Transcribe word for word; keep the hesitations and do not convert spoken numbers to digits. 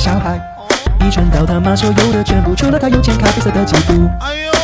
小孩，遗传到他妈所有的全部，除了他有件咖啡色的肌肤。 哎呦！